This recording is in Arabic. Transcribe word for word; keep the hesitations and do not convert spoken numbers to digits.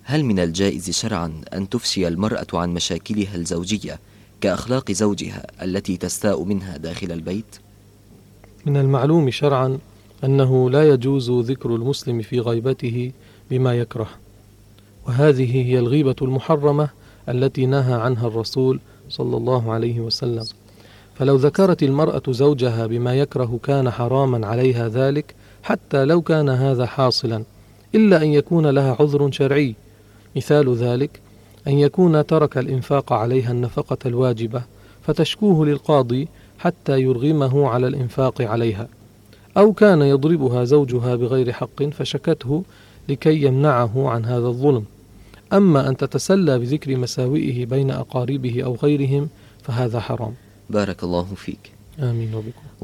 هل من الجائز شرعا أن تفشي المرأة عن مشاكلها الزوجية كأخلاق زوجها التي تستاء منها داخل البيت؟ من المعلوم شرعا أنه لا يجوز ذكر المسلم في غيبته بما يكره، وهذه هي الغيبة المحرمة التي نهى عنها الرسول صلى الله عليه وسلم. فلو ذكرت المرأة زوجها بما يكره كان حراما عليها ذلك حتى لو كان هذا حاصلا، إلا أن يكون لها عذر شرعي. مثال ذلك أن يكون ترك الإنفاق عليها النفقة الواجبة فتشكوه للقاضي حتى يرغمه على الإنفاق عليها، أو كان يضربها زوجها بغير حق فشكته لكي يمنعه عن هذا الظلم. أما أن تتسلى بذكر مساوئه بين أقاربه أو غيرهم فهذا حرام. بارك الله فيك. آمين وبكم.